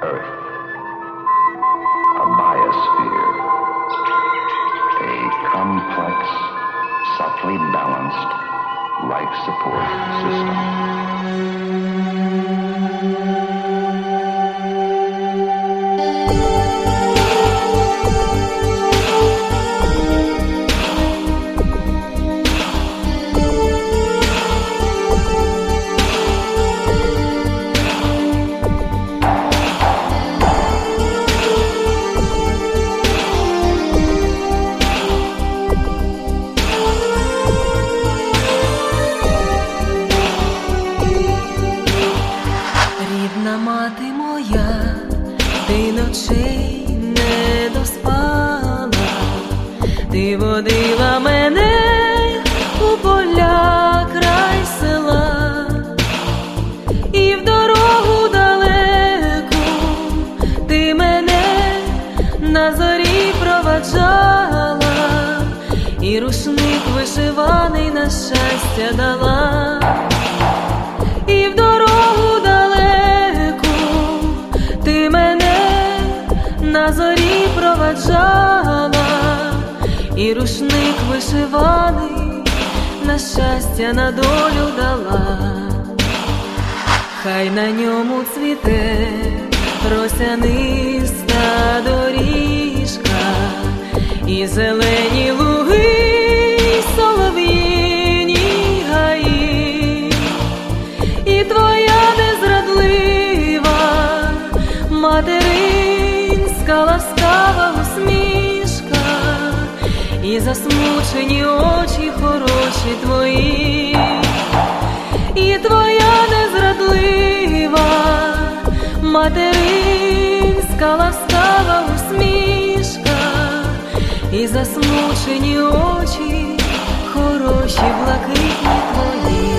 Earth, a biosphere, a complex, subtly balanced life support system. Рідна мати моя, ти ночей не доспала, ти водила мене у поля край села, і в дорогу далеку ти мене на зорі проваджала, і рушник вишиваний на щастя дала. І в дорогу далеку ти мене на зорі проваджала, і рушник вишиваний на щастя, на долю дала. Хай на ньому цвіте росяниста доріжка, і зелені луги, й солов'їні гаї, і твоя незрадлива материнська ласкава усмішка, і засмучені очі хороші твої, і твоя незрадлива материнська ласкава усмішка, і засмучені очі хороші блакитні твої.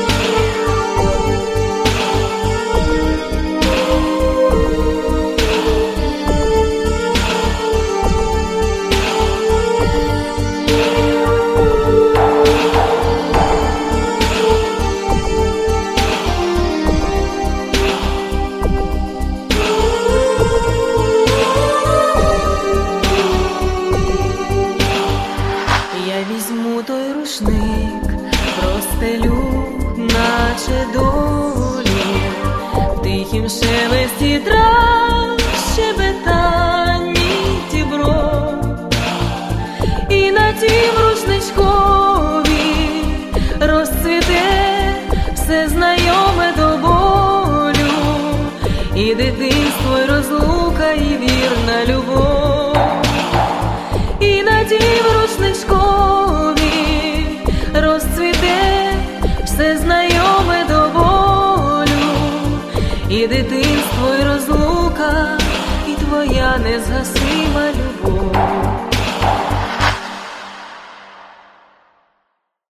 Я візьму той рушник, простелю, наче долі, в тихім шелесті трав, щебетанні дібро, і на тім рушничкові розцвіте все знайоме до болю, і дитинство, й розлука, і вірна любов. І на тім рушничкові розцвіте все знайоме до болю, і дитинство, й розлука, і твоя незгасима любов.